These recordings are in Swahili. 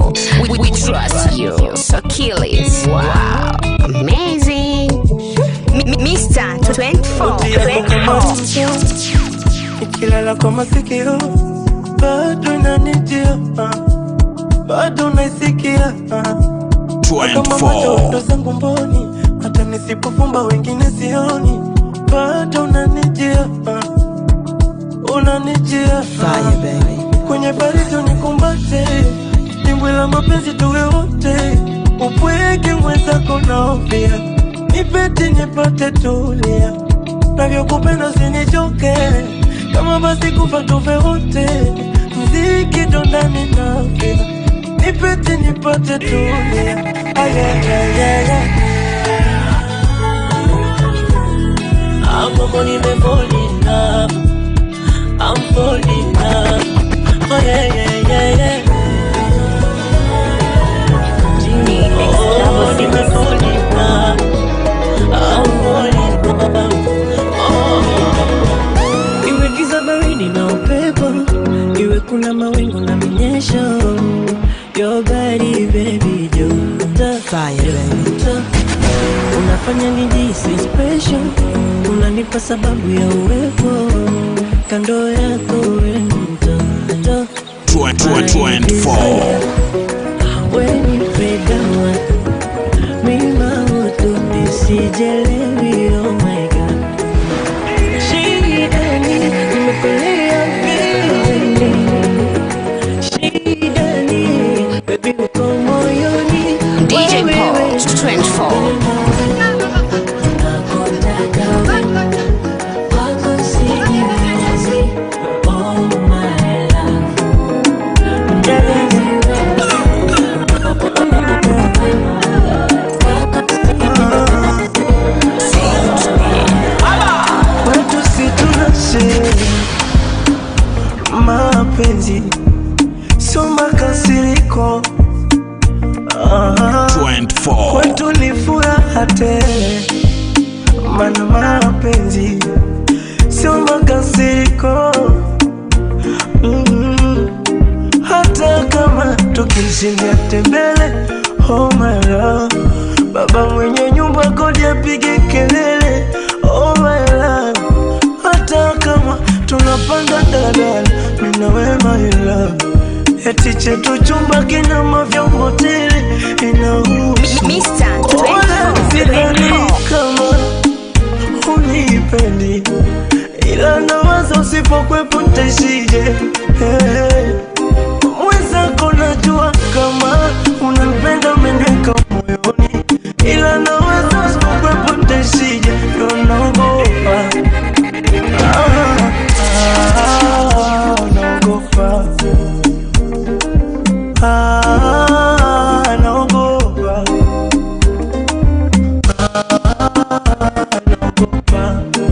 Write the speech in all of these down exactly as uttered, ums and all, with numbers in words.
you. We, we trust you. So kill it. Wow. Amazing. M- Mister twenty-four. Nikilala kwa masikio bado inanijia, bado naisikia twenty-four. Ndo zangu mboni, hata nisipofumba wengine sioni, bado unanijia, unanijia Fire baby. Kwenye baridi unikumbate, dimbwi la mapenzi tuwe wote, upweke mwenzako naofia, nipete nipate tulia, navyokupenda usinichoke, kama basi kufa tufe wote, mziki ndo ndani nafia, nipete nipate tulia. Ay, ay, ay, ay, ay. I'm falling in love, I'm falling in love. Oh yeah, yeah, yeah, yeah. Oh, I'm falling in love, I'm falling in love. Oh, iwe giza baridi na upepo, iwe kuna mawingu na minyesho, your body baby joto. Fire baby. Unafanya nijisi special, unanipa sababu ya uwepo kando yako wewe mtoto. twenty-four. When you fade down, mima utu nisijelewi, oh my god. Shida ni nimekulea mbele, shida ni baby uko moyoni. D J Paul twenty-four. Mapenzi sio makasiriko, twenty-four. kwetu ni furaha tele, maana mapenzi sio makasiriko. mm-hmm. Hata kama tukishindia tembele, oh my love, baba mwenye nyumba kodi apige kelele, oh my love. Hata kama tunapanda daladala, mimi na wewe my love, eti chetu chumba kina mavyombo tele, inahusu Mister twenty-four. kama unipendi, ila nawaza usipokwepo ntaishije. Hey, mwenzako najua kama unanipenda, umeniweka moyoni, ila nawaza usipokwepo ntaishije. Ndo naogopa, ah, ah, naogopa, ah, naogopa, ah, naogopa,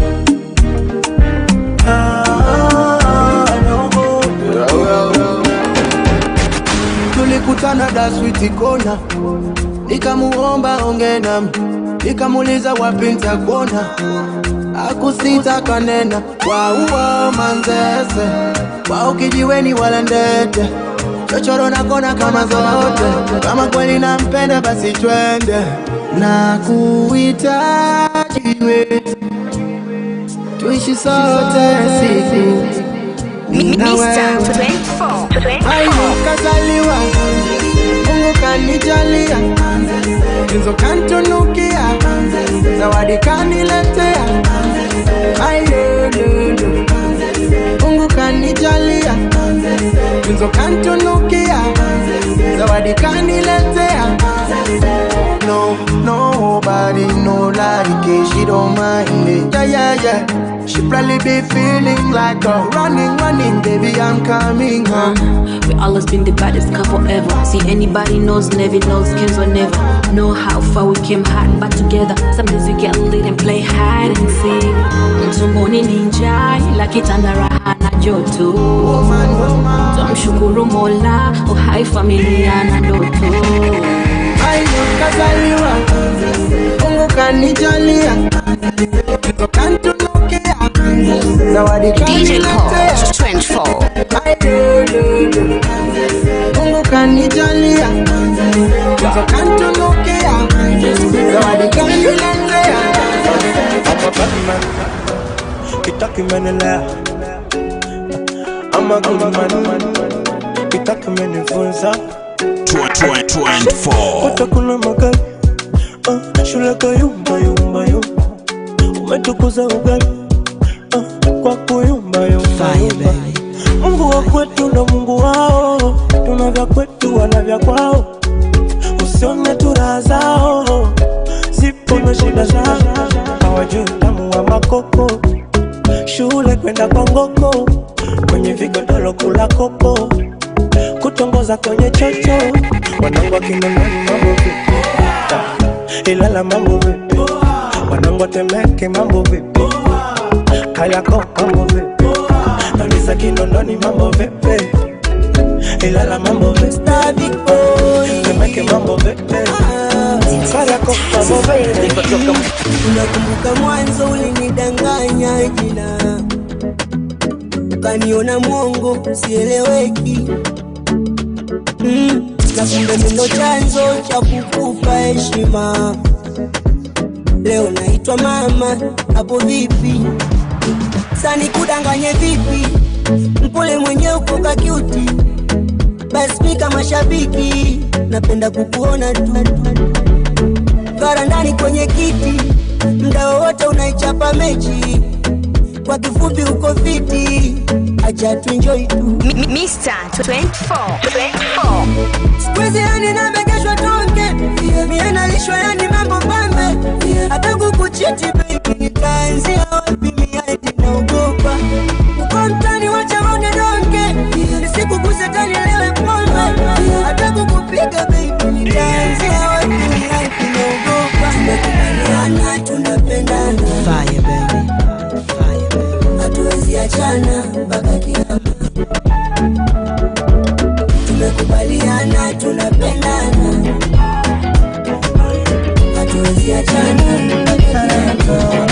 ah, naogopa. Tulikutana da sweet kona, nikamuomba onge nami, nikamuliza wapi nitakuona, akusita kanena kwa uwa manzese, kwa ukijiweni wala ndete, chochoro nakona kama zote, kama kweli nampenda basi twende, na kuhitaji we, tuishi sote siku Mister twenty-four. Ayo kazaliwa, Mungu kanijalia, Tunzo kantunukia, zawadi kaniletea. Ayo lulu, Mungu kanijalia, Tunzo kantunukia, zawadi kaniletea. No, nobody no like it, she don't mind it. Yeah, yeah, yeah. She probably be feeling like a running, running, baby, I'm coming home. We always been the baddest couple ever. See anybody knows, never knows, cares or never. Know how far we came hard back together. Some days we get lit and play hide and seek. Mtumboni ninja, ila kitanda raha na joto. Tumshukuru Mola, uhai familia na ndoto. Ayo kazaliwa, Mungu kanijalia, Tunzo kantunukia, zawadi D J kaniletea. Paul twenty-four. Ayo lulu, Mungu kanijalia, Mungu kanitunukia, zawadi kanilelea. Kitaki menelea, I'm a good man. Kitaki menifunza twenty-four. Utakula magali, uh, shule kwa yumba yumba yumba. Umetukuza ugali, uh, kwa kuyumba yumba yumba. Mungu wa kwetu na Mungu wao, tuna vya kwetu wana vya kwao. Usione tu raha zao, zipo na shida zao. Hawajui tamu wa makoko, shule kwenda kwa ngoko, kwenye vigodoro kula kopo, kutongoza kwenye chocho. Wanangu Kinondoni mambo vipi, Ilala mambo vipi, wanangu Temeke mambo vipi, Kariakoo mambo vipi, Kanisa Kinondoni mambo vipi, Ilala mambo vipi, Temeke mambo vipi, Kariakoo mambo vipi. Unakumbuka mwanzo ulinidanganya jina, ukaniona mwongo sieleweki, mm. Na kumbe ndo chanzo cha kukupa heshima. Leo naitwa mama, hapo vipi? Sani kudanganye vipi? Mpole mwenye uko kakiuti, basi mika mashabiki, napenda kukuona tu Karandani kwenye kiti, mda wote unaichapa mechi. Kwa kifupi uko fiti, acha tu enjoy tu. Mister twenty-four. twenty-four. Squeeze yani na megeshwa tonge, mie nalishwa yani mambo pambe. Hata kukuchiti baby nitaanzia wapi, mie hadi naogopa. Uko mtani wacha waone donge, nisikuguse tani lewe pombe. Hata kukupiga baby nitaanzia wapi, mie hadi naogopa. Tumekubaliana tunapendana, fire baby, fire baby, hatuwezi achana mpaka kiyama. Tumekubaliana tunapendana, hatuwezi achana mpaka kiyama.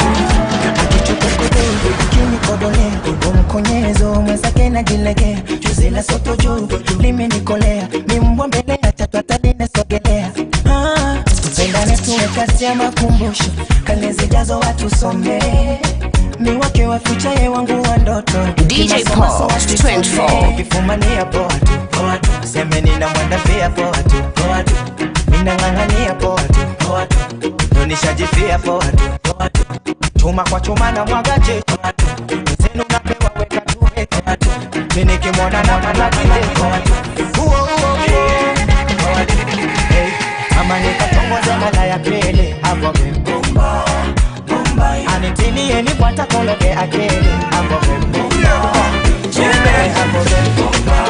Kinikodolea, umkonyezo mwenzake na jilegea. Juzi la soto juu, limenikolea. Mimbwa mbele ya tatu ataline sogelea. Ah, pendane tuwe kasi ya makumbusho, kane zijazo watu some. Miwake wa future ye wangu wa ndoto, D J Post twenty-four. Kifumania poa tu, poa tu. Seme nina mwanda pia poa tu, poa tu. Mina ngangania poa tu, poa tu. Nonishajifia poa tu, poa tu. Chuma kwa chuma na mwagaje, poa tu. Zenu napewa weka tuwe poa tu. Mini kimona na manadile poa tu. Uo uo yeah, poa tu. Hey, ama nikatongoza mala ya pele, hapo mbomba, bomba. Anitini yeni wata kologe akele, hapo mbomba. Cheme hapo mbomba.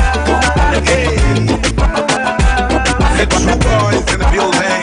The true boys in the building.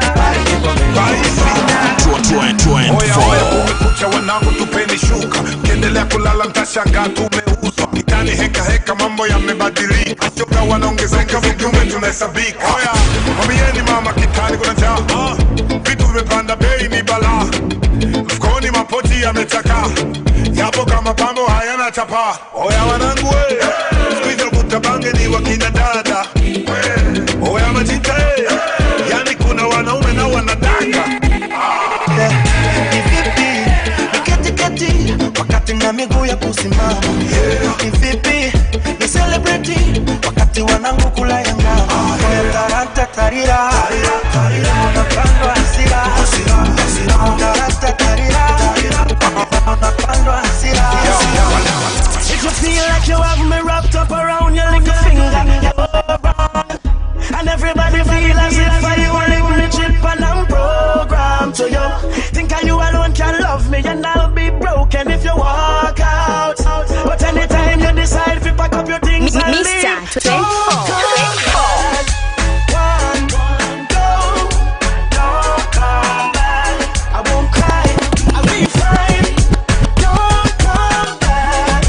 twenty-four. Kumekucha wanangu tupeni shuka, kiendelea kulala mtashangaa tumeuzwa. Kitani heka heka mambo yamebadilika, choka wanaongezeka viumbe tunahesabika. Oya, mwambieni mama kitani kuna njaa, vitu vimepanda bei ni balaa. Mfukoni mapoti yamechakaa, yapo kama pambo hayana chapa. Oya wanangu we, squeeze rubuta bange ni wakina dada. Oya majita we, yani kuna wanaume na wanadanga. Kivipi, niketi keti, wakati na miguu ya kusimama. Kivipi, ni celebrity, wakati wanangu kula ya ngama. Taranta tarira, unapandwa hasira. Taranta tarira, unapandwa hasira. If you feel like you have me wrapped up around your little finger, and everybody feel as if I only chip and I'm programmed to you. Think I you alone can love me and I'll be broken if you walk out. But anytime you decide if you pack up your things and leave, Mister twenty-four. One, go, don't come back. I won't cry, I'll be fine. Don't come back.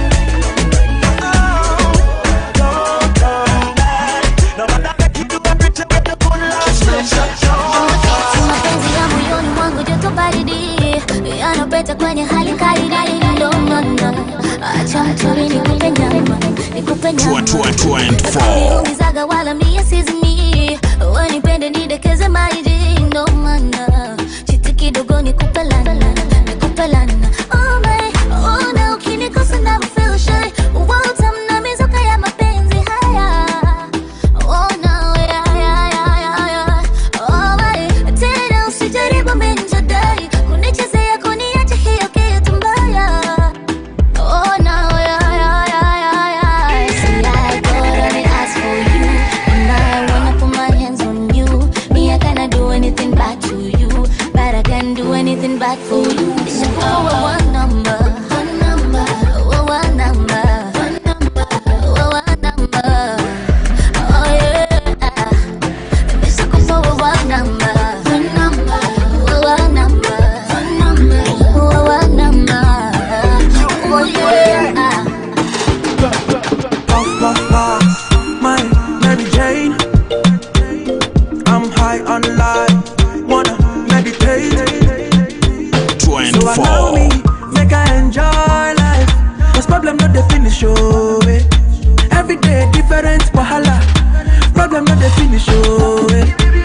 Oh, don't come back. No matter what you do, everything with the good love. Mapenzi ya moyoni mwangu joto baridi, yanapeta kwenye hali kaidi. No, no, no, acha mtori nikupe nyama, nikupe nyama. Uniumizaga wala mie sizimi. Wanipende nidekeze maji ndo maana. Chiti kidogo nikupe lana, nikupe lana. Oh my, oh na ukinikosa na feel shy. Utamna mizuka ya mapenzi haya. Oh no, yeah, yeah, yeah, yeah. Oh my, tena usijaribu menjadai. Kunichezea kuniacha hiyo kitu mbaya. Oh no, yeah, yeah, yeah, yeah, yeah. See, I go down and ask for you, and I wanna put my hands on you. Me, I cannot do anything back to you, but I can do anything back for you. It's a oh, one number, one number, oh, one number, one number, oh, one number. Oh yeah, it's a oh, one number, one number, oh, one number, one number, oh, one number. Oh yeah. Puff, puff, puff, my Mary Jane. I'm high on life, wanna meditate. So allow me, make I enjoy life. Cause problem not the finish, oh eh. Every day different wahala. Problem not the finish, oh eh.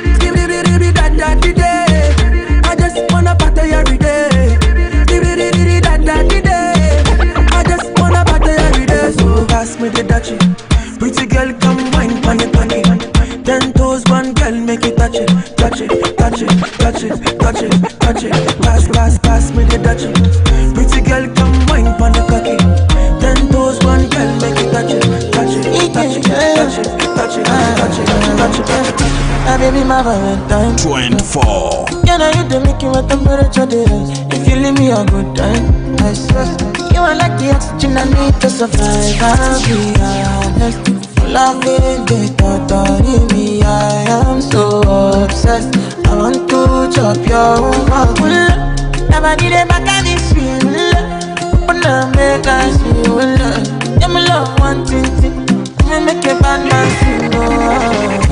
Da da da day. I just wanna party every day. Da da da day. I just wanna party every day. So pass me the dutchie. Pretty girl, come wine, panic, panic. Ten toes, one girl, make it touch it, touch it, touch it, touch it, touch it, touch it. Pass, pass, pass me the dutchie. Pretty girl, come wine, panic, cocky. Ten toes, one girl, make it touch it, touch it, touch it, touch it, touch it, touch it, touch it, touch it. My baby, my Valentine. twenty-four. Yeah, now you the making my temperature rise. If you leave me a good time, I swear. You are like the oxygen I need to survive. I'll be honest. Love it, they totally me. I am so obsessed. I want to chop your woman. Never did it back at this feel. But now make us feel. Yeah, my love one thing. Me make a bad man feel.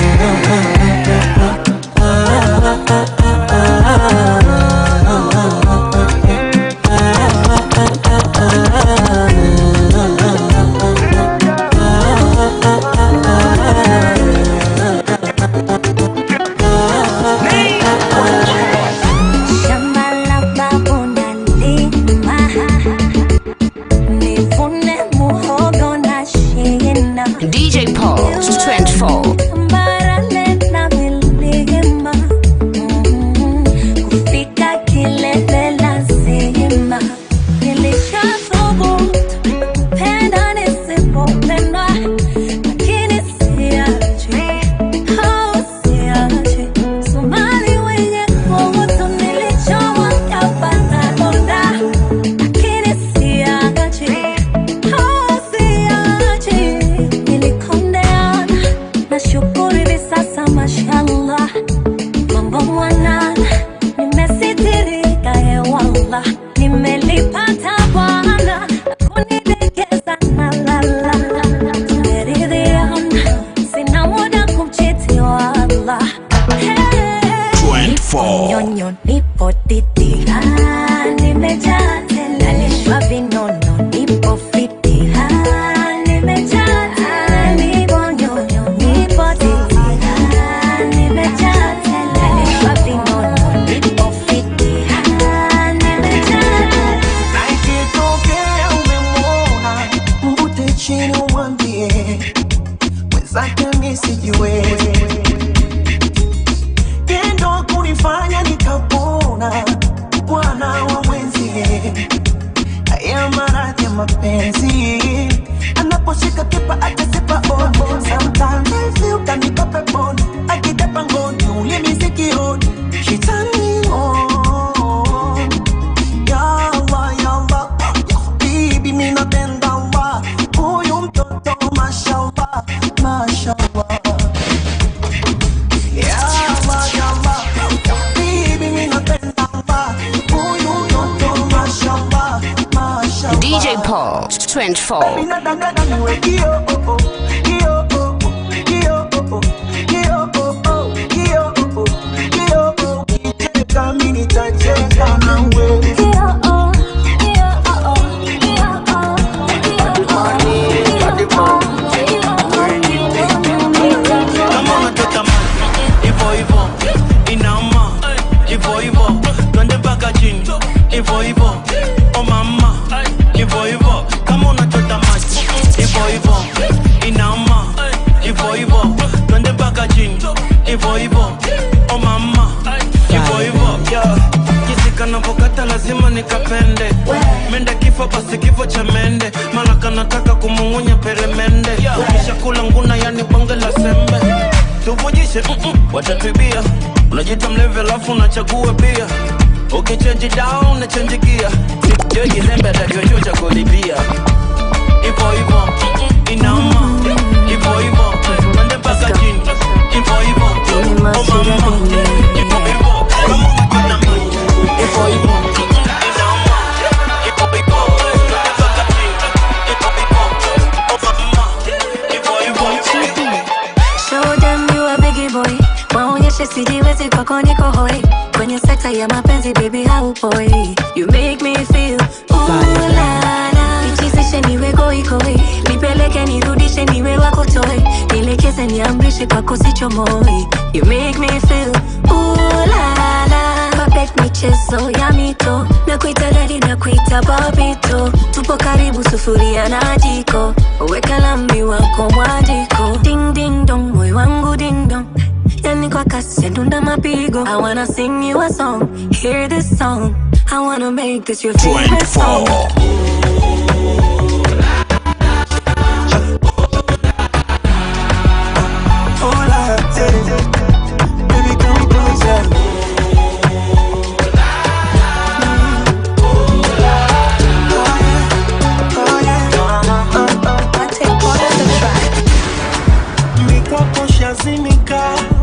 D J Paul twenty-four. D J Paul twenty-four. Body hivyo, twende mpaka chini. Hivyo hivyo, oh mama. Hivyo hivyo, yeah. Kisika napokata lazima nikapende. Mende kifo basi kifo cha mende. Malaka nataka kumungunya peremende. Ukisha kula nguna yani bonge la sembe. Tuvujishe, mm-mm, watatuibia. Unajita mlevi alafu unachagua bia. Okay, change it down na change gear. Yo gizembe atakyo cha kulipia. Ipo ipo, inauma. Ipo ipo, twende mpaka chini. Ipo ipo, oh mama. Ipo ipo, kama unapenda mimi. Ipo ipo, inauma. Ipo ipo, twende mpaka chini. Ipo ipo, oh mama. Ipo ipo. Show them you a biggie boy. Maonyeshe sijiwezi kwako niko hoi. Kwenye sekta ya mapenzi baby haupoi. You make me feel ooh la la. Nichezeshe niwe goi goi. Nipeleke nirudishe niwe wako toy. Nilekeze niamrishe kwako sichomoi. You make me feel ooh la la. Perfect michezo ya mito. Na kuita daddy na kuita babito. Tupo karibu sufuria na jiko. Weka lambi wako mwajiko. Ding ding dong moyo wangu ding dong. Yani kwa kasi ndunda mapigo. I wanna sing you a song, hear this song. I wanna make this your favorite song. Baby come closer. Oh yeah. I take part of the track. Mikoko shazimika.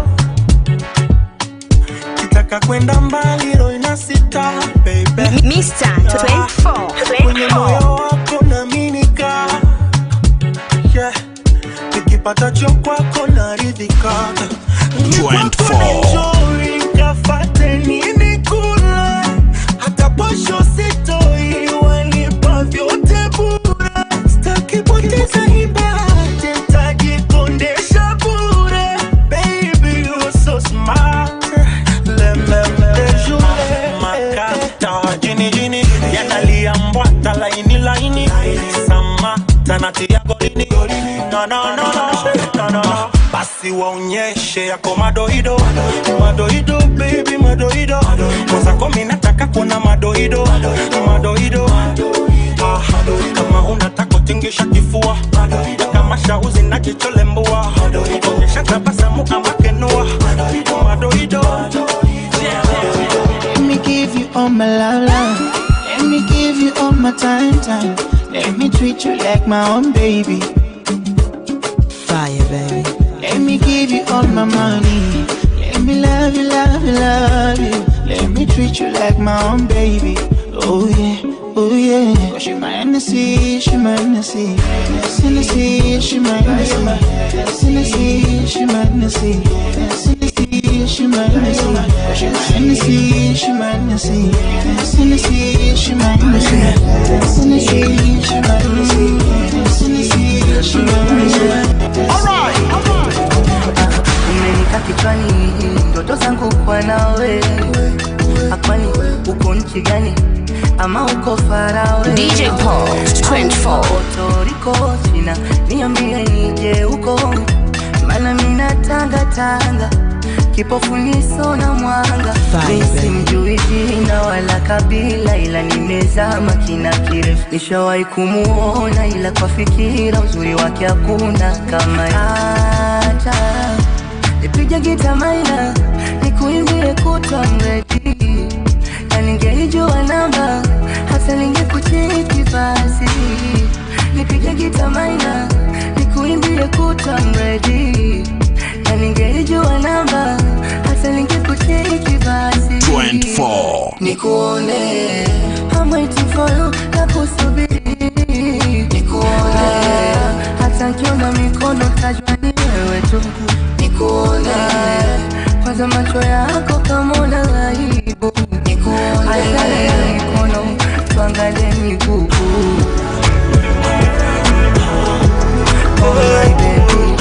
Kitaka kwenda mbali roho inasita baby. Mister twenty-four. Kwenye moyo wako naaminika. Yeah. Nikipata cho kwako naridhika. twenty-four. Nikafate nini kula. Hata posho sitoi wanipa vyote bure. Sitaki poteza ibate nitajikondesha bure. Baby you're so smart. Makata jini jini yanalia mbwata laini laini samata natia golini. No no no no no no. Basi waonyeshe yako madoido madoido baby madoido. Kwanza kwa mimi nataka kuona madoido madoido. Ah, kama unataka tingisha kifua kama shauzi na jicho lembua. Onyesha tabasamu ama kenua madoido. Let me give you all my love, love. Let me give you all my time, time. Let me treat you like my own baby. Fire, baby. Let me give you all my money. Let me love you, love you, love you. Let me treat you like my own baby. Oh yeah, oh yeah. Cause she my Hennessy, she my Hennessy. Hennessy, she my Hennessy. Hennessy, she my Hennessy. Hennessy, she my Hennessy. Cause she my Hennessy, she my Hennessy. Hennessy, she my Hennessy. Hennessy, she my Hennessy. Hennessy, she my Hennessy. Alright, alright. Umenika kichwani, ndoto zangu kwa nawe. Akwani, uko nchi gani? Ama uko Farawe. D J Paul twenty-four. Puerto Rico, China, niambie nije uko. Mana mina tanga tanga, kipofu niso na mwanga. Mimi simjui jina wala kabila, ila nimezama kina kirefu. Nishawahi kumuona ila kwa fikira uzuri wake hakuna kama hata. Nipige gita maina, nikuimbie kutwa mredi. Na ningejua namba, hata ningekucheki basi. Nipige gita maina, nikuimbie kutwa mredi. Na ningejua namba, hata ningekucheki basi. twenty-four. Nikuone, I'm waiting for you, nakusubiri. Nikuone, hata nikiona mikono tajua ni wewe tu. Nikuone, kwanza macho yako kama una aibu. Nikuone, hata mikono tuangalie miguu. Oh my baby.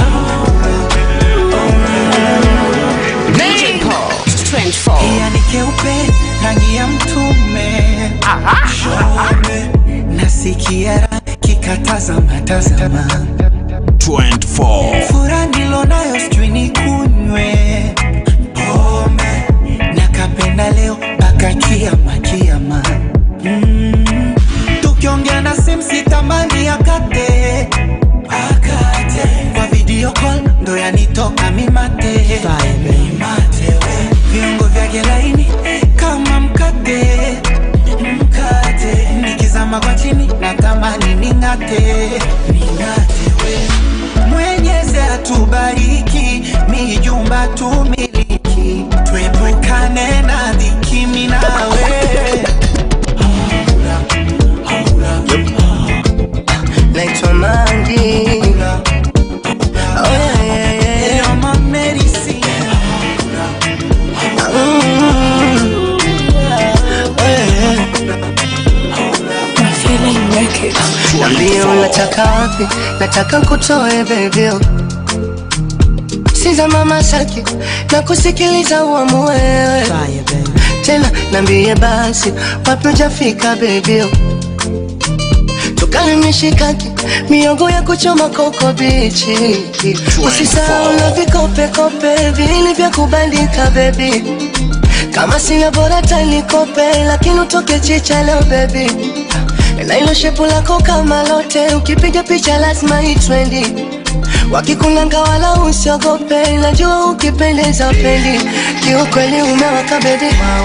D J Paul twenty-four. Yani keupe rangi ya mtume. Shome nasikia kikatazama tazama. twenty-four. Fura ndilo niko nayo sijui nikunywe pombe, nakapenda leo mpaka kiama kiama. mm. Tukiongea na simu sitamani akate akate, kwa video call ndo yanitoka mimate mimate we, viungo vyake laini kama mkate mkate, nikizama kwa chini natamani ningate ningate we. Mwenyezi atubariki, mijumba tumiliki, tuepukane na dhiki mimi nawe. Naitwa Mangi, oh yeah yeah yeah, you're my medicine. Nambia unataka wapi, nataka kutoe baby. Siza mama saki, na kusikiliza uamue. Tena nambie basi, wapi ujafika baby. Tukale mishikaki, miogo ya kuchoma koko bichi. Usisahau na vikope kope, vili vya kubandika baby. Kama sina bora tanikope, lakini utoke chicha leo baby. Na ilo shepu lako kama lote, ukipiga picha lazima itrendi. Wakikunanga wala usiogope, najua ukipendeza pendi. Kiukweli umewaka baby,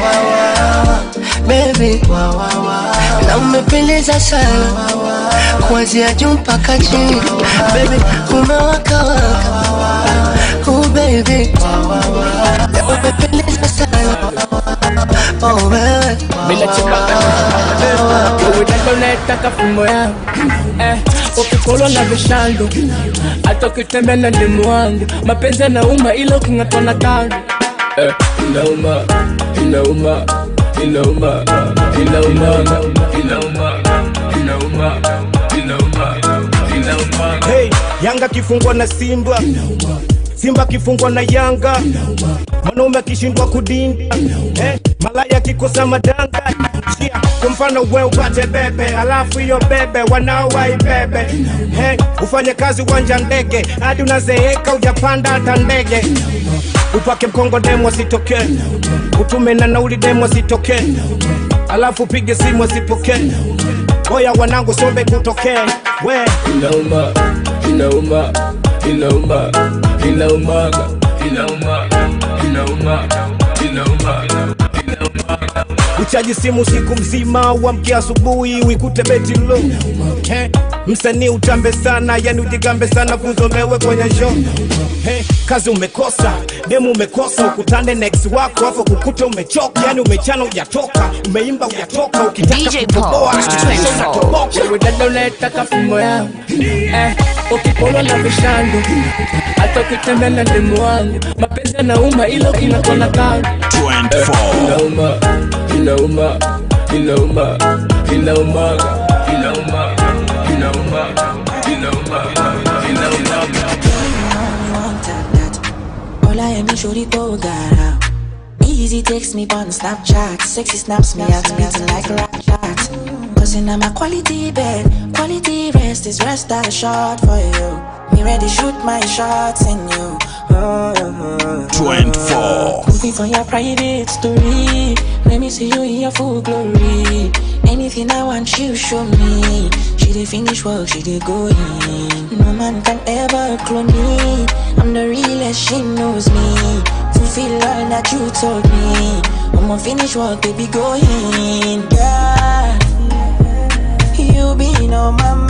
baby, na umependeza sana, kuanzia juu mpaka chini. Baby, umewaka waka, oh baby, na umependeza sana, oh baby. Bila chipaka wewe dada unataka fumbo yangu, eh, ukikolo na vishandu, hata ukitembea na demu wangu, mapenzi yanauma ila uking'atwa na tangu, eh, inauma, inauma, inauma, inauma, inauma, inauma, inauma, inauma. Hey, Yanga kifungwa na Simba, Simba kifungwa na Yanga, mwanaume akishindwa kudinda, eh, malaya kikosa madanga. Chia, kwa mfano wewe upate bebe, alafu hiyo bebe wanao waibebe. Hey, ufanye kazi uwanja ndege, hadi unazeeka hujapanda hata ndege. Upake mkongo demo asitoke, utume na nauli demo asitoke, alafu pige simu asipoke. Oya wanangu sombe kutoke, we inauma, inauma, inauma, inauma, inauma, inauma, inauma, inauma. Uchaji simu siku mzima, uamke asubuhi uikute beti low. Hey, msanii utambe sana, yani ujigambe sana kuzomewe kwenye show. Hey, kazi umekosa, demu umekosa, ukutane next wako hapo kukuta umechoka, yani umechana hujatoka, umeimba hujatoka, ukitaka kutoboa unatoboka. Wewe dada unataka fumbo yangu, eh, ukipolo na vishandu, hata ukitembea na demu wangu, mapenzi yanauma ila uking'atwa na tangu. Inauma, inauma, inauma, inauma, inauma, inauma, inauma, inauma. All I am is shorty go gara. Easy takes me on Snapchat, sexy snaps me out meeting like a rap chat. Cause in my quality bed, quality rest is rest I shot for you. Me ready shoot my shots in you. Oh, oh, oh. twenty-four. Looking for your private story. Let me see you in your full glory. Anything I want you show me. She did finish work, she did go in. No man can ever clone me. I'm the realest, she knows me. Fulfill all that you told me. I'ma finish work, baby, go in. Yeah, you been on my mind.